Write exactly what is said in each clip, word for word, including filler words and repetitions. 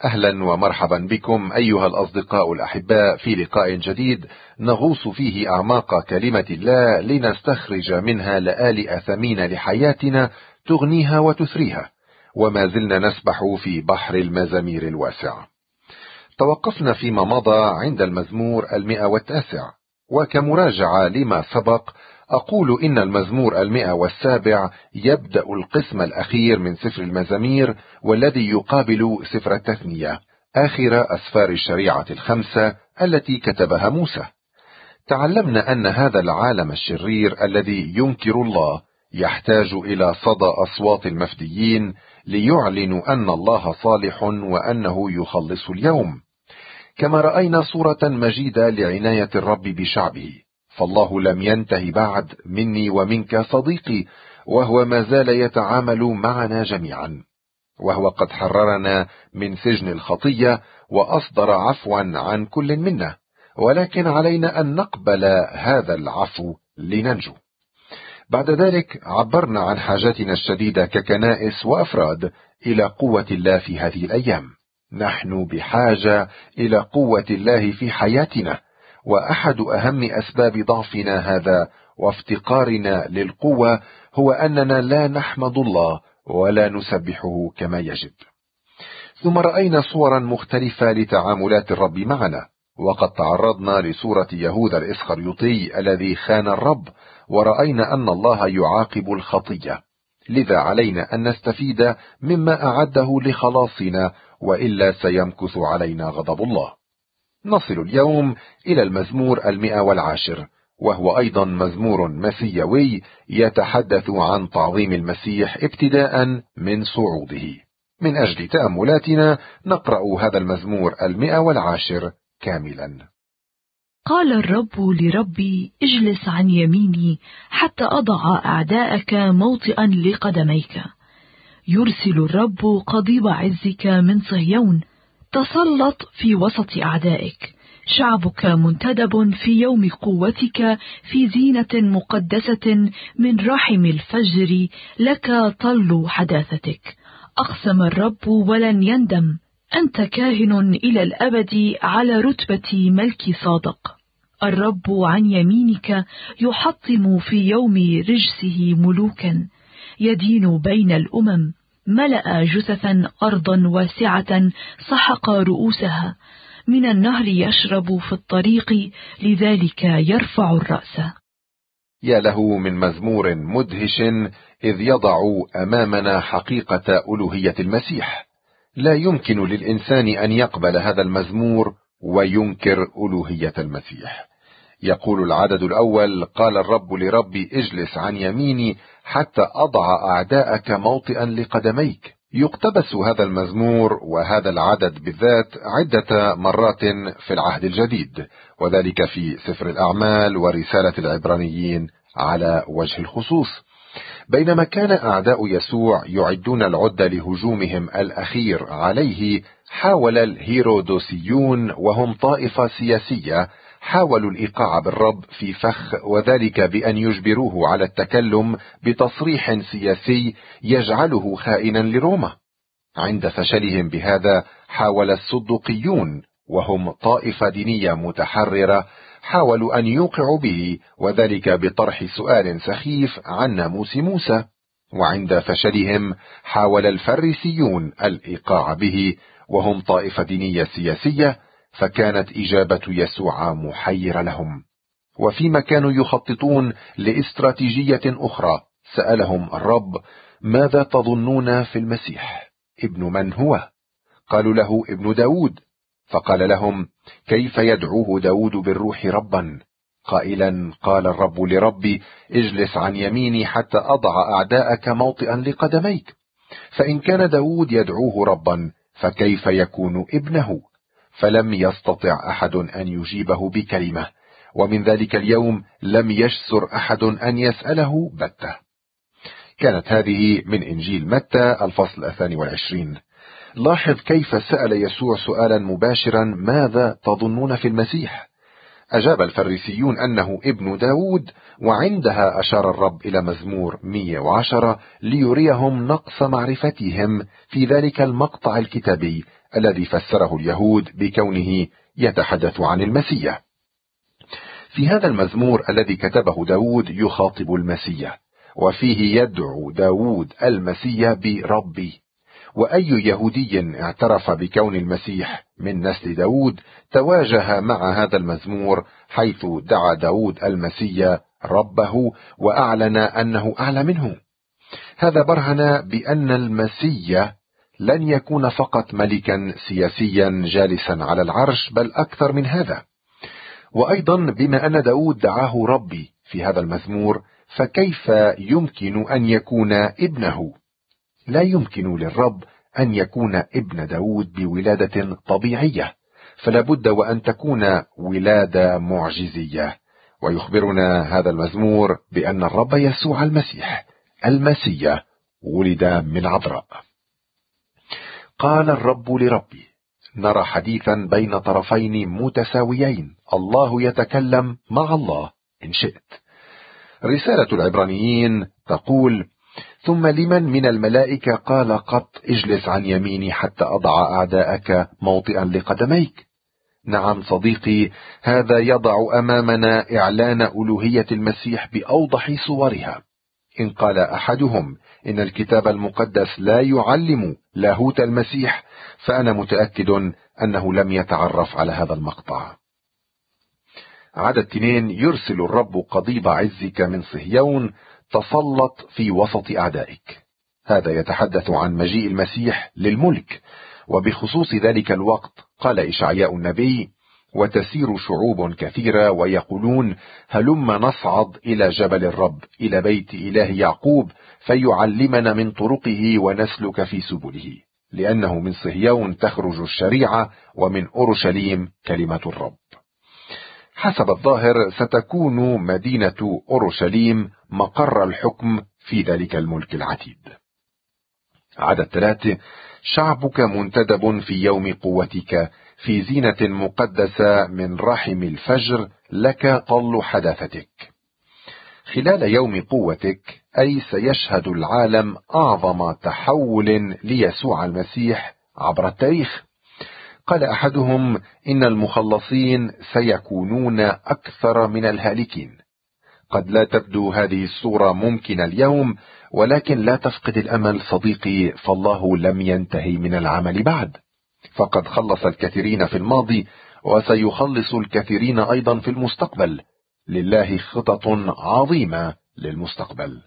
أهلا ومرحبا بكم أيها الأصدقاء الأحباء في لقاء جديد نغوص فيه أعماق كلمة الله لنستخرج منها لآلئ ثمين لحياتنا تغنيها وتثريها، وما زلنا نسبح في بحر المزامير الواسع. توقفنا فيما مضى عند المزمور المئة والتاسع، وكمراجعة لما سبق أقول إن المزمور المئة والسابع يبدأ القسم الأخير من سفر المزامير، والذي يقابل سفر التثنية، آخر أسفار الشريعة الخمسة التي كتبها موسى. تعلمنا أن هذا العالم الشرير الذي ينكر الله يحتاج إلى صدى أصوات المفديين ليعلنوا أن الله صالح وأنه يخلص اليوم. كما رأينا صورة مجيدة لعناية الرب بشعبه، فالله لم ينتهي بعد مني ومنك صديقي، وهو ما زال يتعامل معنا جميعا، وهو قد حررنا من سجن الخطية وأصدر عفوا عن كل منا، ولكن علينا أن نقبل هذا العفو لننجو. بعد ذلك عبرنا عن حاجتنا الشديدة ككنائس وأفراد إلى قوة الله في هذه الأيام. نحن بحاجة إلى قوة الله في حياتنا، وأحد أهم أسباب ضعفنا هذا وافتقارنا للقوة هو أننا لا نحمد الله ولا نسبحه كما يجب. ثم رأينا صورا مختلفة لتعاملات الرب معنا، وقد تعرضنا لصورة يهوذا الإسخريوطي الذي خان الرب، ورأينا أن الله يعاقب الخطية، لذا علينا أن نستفيد مما أعده لخلاصنا، وإلا سيمكث علينا غضب الله. نصل اليوم إلى المزمور المئة والعاشر، وهو أيضا مزمور مسيوي يتحدث عن تعظيم المسيح ابتداء من صعوده. من أجل تأملاتنا نقرأ هذا المزمور المئة والعاشر كاملا. قال الرب لربي: اجلس عن يميني حتى أضع أعداءك موطئا لقدميك. يرسل الرب قضيب عزك من صهيون، تسلط في وسط أعدائك. شعبك منتدب في يوم قوتك، في زينة مقدسة من رحم الفجر لك طل حداثتك. أقسم الرب ولن يندم، أنت كاهن إلى الأبد على رتبة ملك صادق. الرب عن يمينك يحطم في يوم رجسه ملوكا، يدين بين الأمم. ملأ جثثا أرضا واسعة، سحق رؤوسها. من النهر يشرب في الطريق، لذلك يرفع الرأس. يا له من مزمور مدهش، إذ يضع أمامنا حقيقة ألوهية المسيح. لا يمكن للإنسان أن يقبل هذا المزمور وينكر ألوهية المسيح. يقول العدد الأول: قال الرب لربي: اجلس عن يميني حتى أضع أعداءك موطئا لقدميك. يقتبس هذا المزمور وهذا العدد بالذات عدة مرات في العهد الجديد، وذلك في سفر الأعمال ورسالة العبرانيين على وجه الخصوص. بينما كان أعداء يسوع يعدون العدة لهجومهم الأخير عليه، حاول الهيرودوسيون، وهم طائفة سياسية، حاولوا الإيقاع بالرب في فخ، وذلك بأن يجبروه على التكلم بتصريح سياسي يجعله خائنا لروما. عند فشلهم بهذا، حاول الصدوقيون، وهم طائفة دينية متحررة، حاولوا أن يوقعوا به، وذلك بطرح سؤال سخيف عن ناموس موسى. وعند فشلهم حاول الفريسيون الإيقاع به، وهم طائفة دينية سياسية، فكانت إجابة يسوع محيرة لهم. وفيما كانوا يخططون لاستراتيجية أخرى، سألهم الرب: ماذا تظنون في المسيح؟ ابن من هو؟ قالوا له: ابن داود. فقال لهم: كيف يدعوه داود بالروح ربا؟ قائلا: قال الرب لربي: اجلس عن يميني حتى أضع أعداءك موطئا لقدميك. فإن كان داود يدعوه ربا، فكيف يكون ابنه؟ فلم يستطع أحد أن يجيبه بكلمة، ومن ذلك اليوم لم يجسر أحد أن يسأله بتة. كانت هذه من إنجيل متى الفصل الثاني والعشرين. لاحظ كيف سأل يسوع سؤالا مباشرا: ماذا تظنون في المسيح؟ أجاب الفريسيون أنه ابن داود، وعندها أشار الرب إلى مزمور مئة وعشرة ليريهم نقص معرفتهم في ذلك المقطع الكتابي الذي فسره اليهود بكونه يتحدث عن المسيح. في هذا المزمور الذي كتبه داود يخاطب المسيح، وفيه يدعو داود المسيح بربي. وأي يهودي اعترف بكون المسيح من نسل داود تواجه مع هذا المزمور، حيث دعا داود المسيح ربه وأعلن أنه أعلى منه. هذا برهن بأن المسيح لن يكون فقط ملكا سياسيا جالسا على العرش، بل أكثر من هذا. وأيضا بما أن داود دعاه ربي في هذا المزمور، فكيف يمكن أن يكون ابنه؟ لا يمكن للرب أن يكون ابن داود بولادة طبيعية، فلا بد وأن تكون ولادة معجزية. ويخبرنا هذا المزمور بأن الرب يسوع المسيح المسيح ولد من عذراء. قال الرب لربي. نرى حديثا بين طرفين متساويين، الله يتكلم مع الله إن شئت. رسالة العبرانيين تقول: ثم لمن من الملائكة قال قط اجلس عن يميني حتى أضع أعداءك موطئا لقدميك؟ نعم صديقي، هذا يضع أمامنا إعلان ألوهية المسيح بأوضح صورها. إن قال أحدهم إن الكتاب المقدس لا يعلم لاهوت المسيح، فأنا متأكد أنه لم يتعرف على هذا المقطع. عدد اثنين: يرسل الرب قضيب عزك من صهيون، تسلط في وسط أعدائك. هذا يتحدث عن مجيء المسيح للملك، وبخصوص ذلك الوقت قال إشعياء النبي: وتسير شعوب كثيرة ويقولون هلم نصعد إلى جبل الرب، إلى بيت إله يعقوب، فيعلمنا من طرقه ونسلك في سبله، لأنه من صهيون تخرج الشريعة ومن أورشليم كلمة الرب. حسب الظاهر ستكون مدينة أورشليم مقر الحكم في ذلك الملك العتيد. عدد ثلاثة: شعبك منتدب في يوم قوتك، في زينة مقدسة من رحم الفجر، لك طل حداثتك. خلال يوم قوتك، أي سيشهد العالم أعظم تحول ليسوع المسيح عبر التاريخ. قال أحدهم إن المخلصين سيكونون أكثر من الهالكين. قد لا تبدو هذه الصورة ممكنة اليوم، ولكن لا تفقد الأمل صديقي، فالله لم ينتهي من العمل بعد، فقد خلص الكثيرين في الماضي وسيخلص الكثيرين أيضا في المستقبل. لله خطط عظيمة للمستقبل.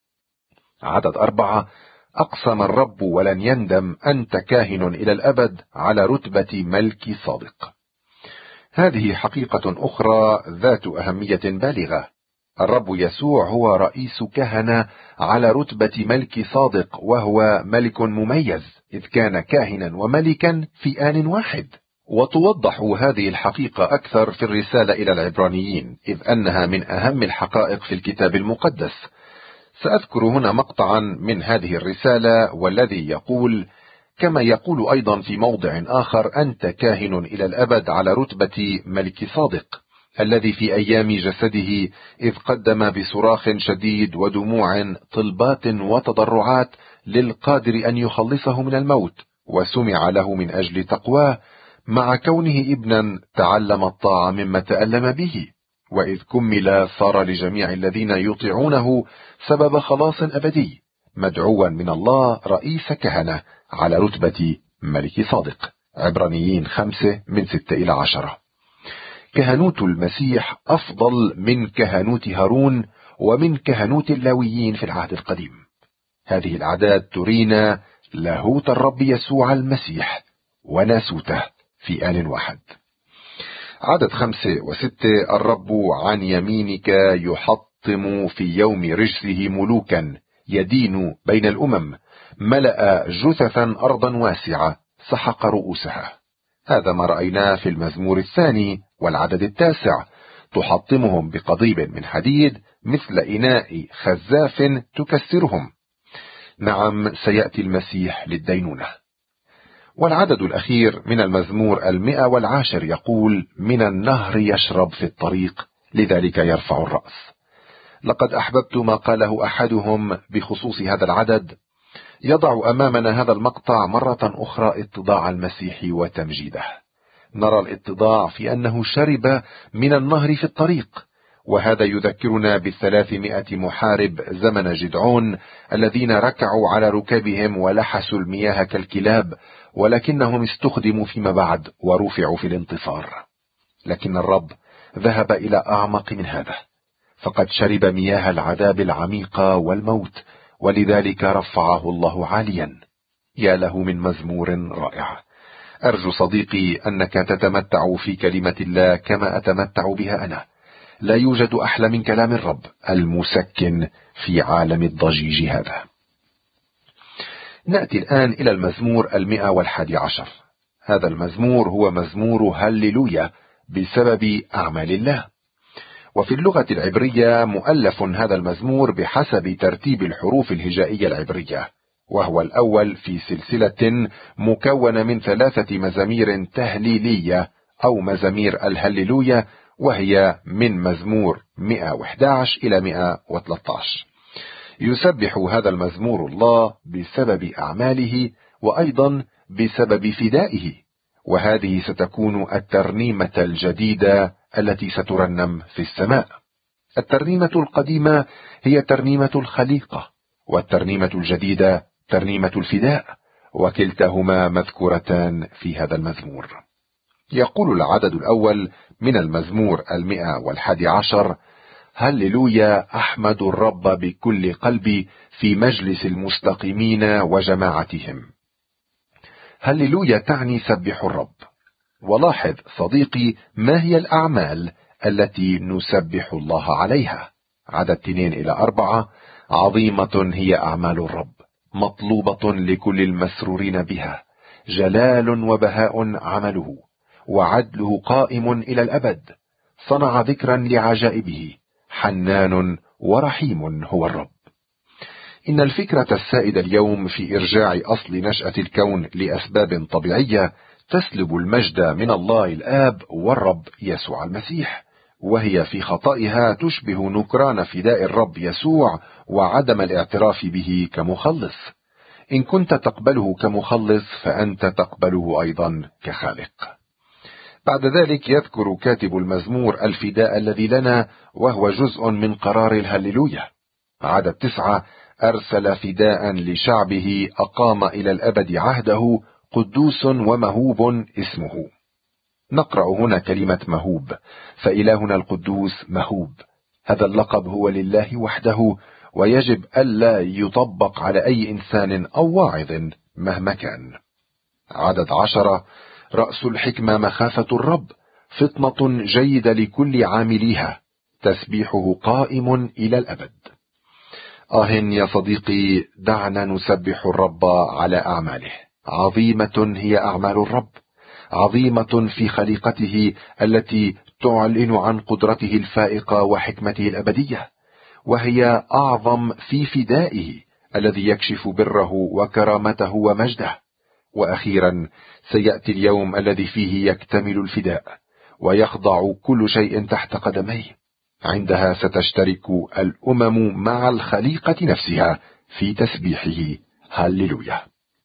عدد أربعة: أقسم الرب ولن يندم، أنت كاهن إلى الأبد على رتبة ملك صادق. هذه حقيقة أخرى ذات أهمية بالغة. الرب يسوع هو رئيس كهنة على رتبة ملك صادق، وهو ملك مميز إذ كان كاهنا وملكا في آن واحد. وتوضح هذه الحقيقة أكثر في الرسالة إلى العبرانيين، إذ أنها من أهم الحقائق في الكتاب المقدس. سأذكر هنا مقطعا من هذه الرسالة، والذي يقول: كما يقول أيضا في موضع آخر: أنت كاهن إلى الأبد على رتبة ملك صادق، الذي في أيام جسده إذ قدم بصراخ شديد ودموع طلبات وتضرعات للقادر أن يخلصه من الموت، وسمع له من أجل تقواه، مع كونه ابنا تعلم الطاعة مما تألم به، وإذ كمل صار لجميع الذين يطيعونه سبب خلاص أبدي، مدعوا من الله رئيس كهنة على رتبة ملك صادق. عبرانيين خمسة من ستة إلى عشرة. كهنوت المسيح أفضل من كهنوت هارون ومن كهنوت اللاويين في العهد القديم. هذه الأعداد ترينا لاهوت الرب يسوع المسيح وناسوته في آن واحد. عدد خمسة وستة: الرب عن يمينك يحطم في يوم رجسه ملوكا، يدين بين الأمم، ملأ جثثا أرضا واسعة، سحق رؤوسها. هذا ما رأيناه في المزمور الثاني والعدد التاسع: تحطمهم بقضيب من حديد مثل إناء خزاف تكسرهم. نعم، سيأتي المسيح للدينونة. والعدد الأخير من المزمور المئة والعاشر يقول: من النهر يشرب في الطريق، لذلك يرفع الرأس. لقد أحببت ما قاله أحدهم بخصوص هذا العدد: يضع أمامنا هذا المقطع مرة أخرى اتضاع المسيح وتمجيده. نرى الاتضاع في أنه شرب من النهر في الطريق، وهذا يذكرنا بالثلاثمائة محارب زمن جدعون الذين ركعوا على ركابهم ولحسوا المياه كالكلاب، ولكنهم استخدموا فيما بعد ورفعوا في الانتصار. لكن الرب ذهب إلى أعمق من هذا، فقد شرب مياه العذاب العميقة والموت، ولذلك رفعه الله عاليا. يا له من مزمور رائع. أرجو صديقي أنك تتمتع في كلمة الله كما أتمتع بها أنا. لا يوجد أحلى من كلام الرب المسكن في عالم الضجيج هذا. نأتي الآن إلى المزمور المئة والحادي عشر. هذا المزمور هو مزمور هللويا بسبب أعمال الله. وفي اللغة العبرية مؤلف هذا المزمور بحسب ترتيب الحروف الهجائية العبرية، وهو الأول في سلسلة مكونة من ثلاثة مزامير تهليلية أو مزامير الهللويا، وهي من مزمور مئة وأحد عشر إلى مئة وثلاثة عشر. يسبح هذا المزمور الله بسبب أعماله وأيضا بسبب فدائه، وهذه ستكون الترنيمة الجديدة التي سترنم في السماء. الترنيمة القديمة هي ترنيمة الخليقة، والترنيمة الجديدة ترنيمة الفداء، وكلتاهما مذكورتان في هذا المزمور. يقول العدد الأول من المزمور المئة والحادي عشر: هللويا، أحمد الرب بكل قلبي في مجلس المستقيمين وجماعتهم. هللويا تعني سبح الرب. ولاحظ صديقي ما هي الأعمال التي نسبح الله عليها. عدد اثنين إلى أربعة: عظيمة هي أعمال الرب، مطلوبة لكل المسرورين بها، جلال وبهاء عمله، وعدله قائم إلى الأبد، صنع ذكرا لعجائبه، حنان ورحيم هو الرب. إن الفكرة السائدة اليوم في إرجاع أصل نشأة الكون لأسباب طبيعية تسلب المجد من الله الآب والرب يسوع المسيح، وهي في خطئها تشبه نكران فداء الرب يسوع وعدم الاعتراف به كمخلص. إن كنت تقبله كمخلص فأنت تقبله أيضا كخالق. بعد ذلك يذكر كاتب المزمور الفداء الذي لنا، وهو جزء من قرار الهللويا. عدد تسعة: أرسل فداء لشعبه، أقام إلى الأبد عهده، قدوس ومهوب اسمه. نقرأ هنا كلمة مهوب، فإلهنا القدوس مهوب. هذا اللقب هو لله وحده، ويجب ألا يطبق على أي إنسان أو واعظ مهما كان. عدد عشرة: رأس الحكمة مخافة الرب، فطنة جيدة لكل عامليها، تسبيحه قائم إلى الأبد. آه يا صديقي، دعنا نسبح الرب على أعماله. عظيمة هي أعمال الرب، عظيمة في خليقته التي تعلن عن قدرته الفائقة وحكمته الأبدية، وهي أعظم في فدائه الذي يكشف بره وكرامته ومجده. وأخيرا سيأتي اليوم الذي فيه يكتمل الفداء ويخضع كل شيء تحت قدميه. عندها ستشترك الأمم مع الخليقة نفسها في تسبيحه. هللويا.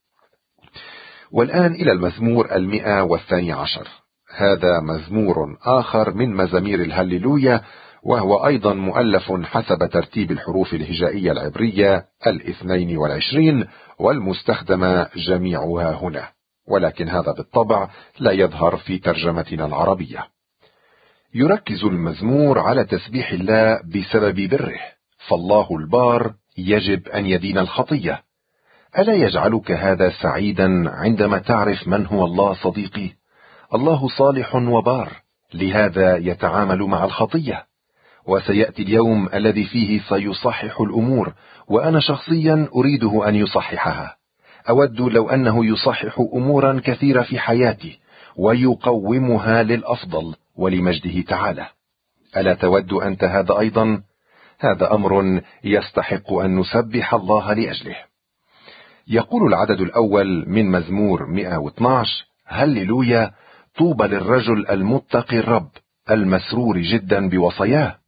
والآن إلى المزمور المئة والثاني عشر. هذا مزمور آخر من مزامير الهللويا، وهو أيضا مؤلف حسب ترتيب الحروف الهجائية العبرية الاثنين والعشرين، والمستخدمة جميعها هنا، ولكن هذا بالطبع لا يظهر في ترجمتنا العربية. يركز المزمور على تسبيح الله بسبب بره، فالله البار يجب أن يدين الخطية. ألا يجعلك هذا سعيدا عندما تعرف من هو الله صديقي؟ الله صالح وبار، لهذا يتعامل مع الخطية. وسيأتي اليوم الذي فيه سيصحح الأمور، وأنا شخصيا أريده أن يصححها. أود لو أنه يصحح أمورا كثيرة في حياتي ويقومها للأفضل ولمجده تعالى. ألا تود أنت هذا أيضا؟ هذا أمر يستحق أن نسبح الله لأجله. يقول العدد الأول من مزمور مئة واثني عشر: هللويا، طوبى للرجل المتقي الرب المسرور جدا بوصاياه.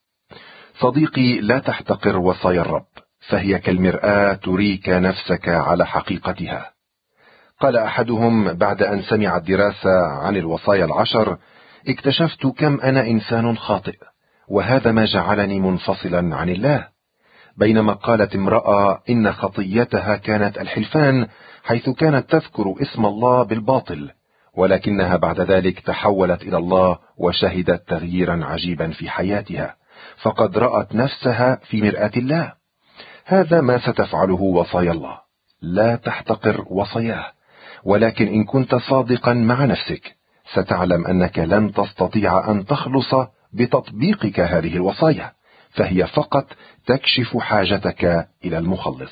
صديقي، لا تحتقر وصايا الرب، فهي كالمرآة تريك نفسك على حقيقتها. قال أحدهم بعد أن سمع الدراسة عن الوصايا العشر: اكتشفت كم أنا إنسان خاطئ، وهذا ما جعلني منفصلا عن الله. بينما قالت امرأة إن خطيتها كانت الحلفان، حيث كانت تذكر اسم الله بالباطل، ولكنها بعد ذلك تحولت إلى الله وشهدت تغييرا عجيبا في حياتها، فقد رأت نفسها في مرآة الله. هذا ما ستفعله وصايا الله، لا تحتقر وصاياه، ولكن إن كنت صادقا مع نفسك ستعلم أنك لن تستطيع أن تخلص بتطبيقك هذه الوصايا، فهي فقط تكشف حاجتك إلى المخلص.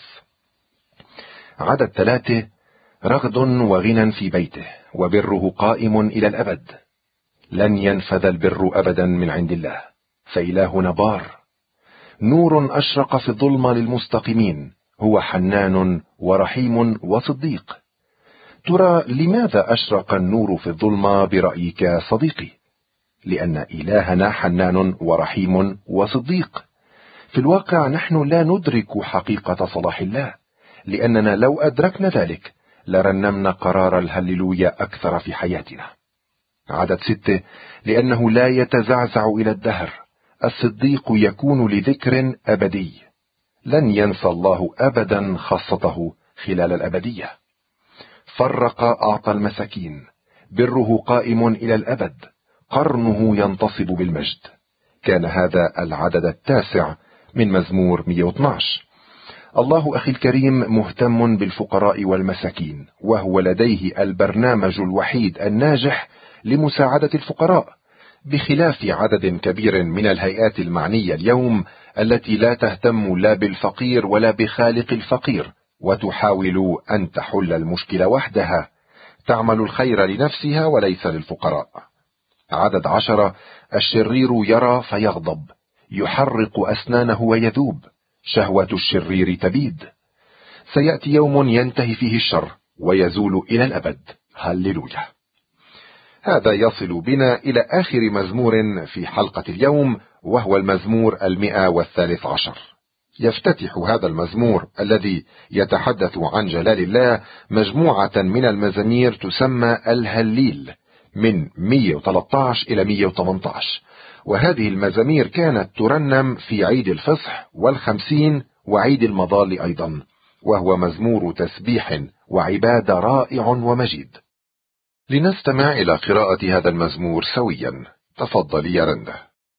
عدد ثلاثة: رغد وغنى في بيته، وبره قائم إلى الأبد. لن ينفذ البر أبدا من عند الله، فإلهنا بار. نور أشرق في الظلمة للمستقيمين، هو حنان ورحيم وصديق. ترى لماذا أشرق النور في الظلمة برأيك صديقي؟ لأن إلهنا حنان ورحيم وصديق. في الواقع نحن لا ندرك حقيقة صلاح الله، لأننا لو أدركنا ذلك لرنمنا قرار الهللويا أكثر في حياتنا. عدد ستة: لأنه لا يتزعزع إلى الدهر، الصديق يكون لذكر أبدي. لن ينسى الله أبدا خاصته خلال الأبدية. فرق أعطى المساكين، بره قائم إلى الأبد، قرنه ينتصب بالمجد. كان هذا العدد التاسع من مزمور مئة واثني عشر. الله أخي الكريم مهتم بالفقراء والمساكين، وهو لديه البرنامج الوحيد الناجح لمساعدة الفقراء، بخلاف عدد كبير من الهيئات المعنية اليوم التي لا تهتم لا بالفقير ولا بخالق الفقير، وتحاول أن تحل المشكلة وحدها، تعمل الخير لنفسها وليس للفقراء. عدد عشرة: الشرير يرى فيغضب، يحرق أسنانه ويذوب، شهوة الشرير تبيد. سيأتي يوم ينتهي فيه الشر ويزول إلى الأبد. هللويا. هذا يصل بنا إلى آخر مزمور في حلقة اليوم، وهو المزمور المئة والثالث عشر. يفتتح هذا المزمور الذي يتحدث عن جلال الله مجموعة من المزامير تسمى الهليل، من مئة وثلاثة عشر إلى مئة وثمانية عشر، وهذه المزامير كانت ترنم في عيد الفصح والخمسين وعيد المظال أيضا، وهو مزمور تسبيح وعبادة رائع ومجيد. لنستمع إلى قراءة هذا المزمور سويا. تفضلي يا رندا.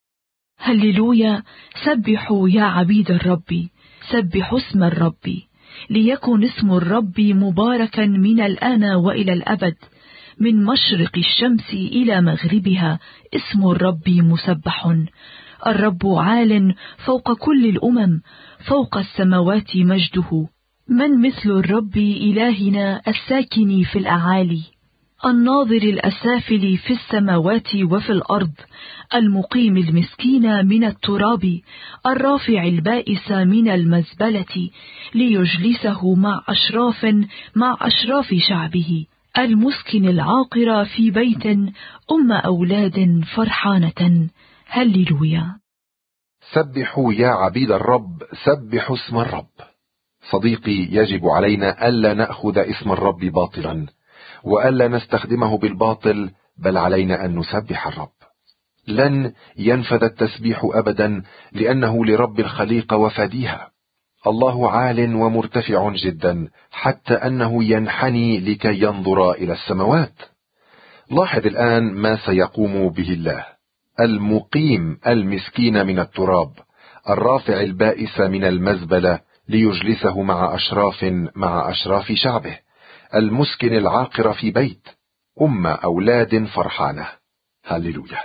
هللويا، سبحوا يا عبيد الرب، سبحوا اسم الرب، ليكن اسم الرب مباركا من الآن وإلى الأبد. من مشرق الشمس إلى مغربها اسم الرب مسبح. الرب عال فوق كل الأمم، فوق السماوات مجده. من مثل الرب إلهنا الساكن في الأعالي، الناظر الأسافل في السماوات وفي الأرض، المقيم المسكين من التراب، الرافع البائس من المزبلة، ليجلسه مع أشراف مع أشراف شعبه، المسكن العاقر في بيت أم أولاد فرحانة. هللويا. سبحوا يا عبيد الرب، سبحوا اسم الرب. صديقي، يجب علينا ألا نأخذ اسم الرب باطلا، وألا نستخدمه بالباطل، بل علينا أن نسبح الرب. لن ينفذ التسبيح أبدا، لأنه لرب الخليقة وفديها. الله عال ومرتفع جدا، حتى أنه ينحني لكي ينظر إلى السماوات. لاحظ الآن ما سيقوم به الله: المقيم المسكين من التراب، الرافع البائس من المزبلة، ليجلسه مع أشراف مع أشراف شعبه، المسكن العاقر في بيت أم أولاد فرحانة. هللويا.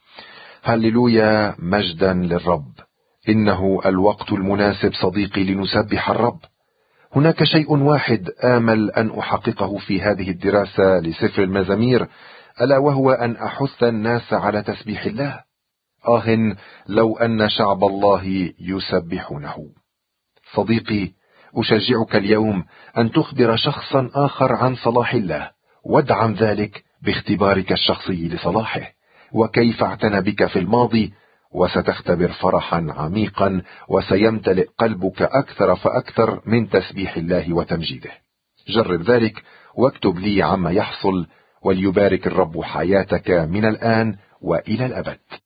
هللويا، مجدا للرب. إنه الوقت المناسب صديقي لنسبح الرب. هناك شيء واحد آمل أن أحققه في هذه الدراسة لسفر المزامير، ألا وهو أن أحث الناس على تسبيح الله. آه لو أن شعب الله يسبحونه. صديقي، أشجعك اليوم أن تخبر شخصا آخر عن صلاح الله، وادعم ذلك باختبارك الشخصي لصلاحه وكيف اعتنى بك في الماضي، وستختبر فرحا عميقا وسيمتلئ قلبك أكثر فأكثر من تسبيح الله وتمجيده. جرب ذلك واكتب لي عما يحصل، وليبارك الرب حياتك من الآن وإلى الأبد.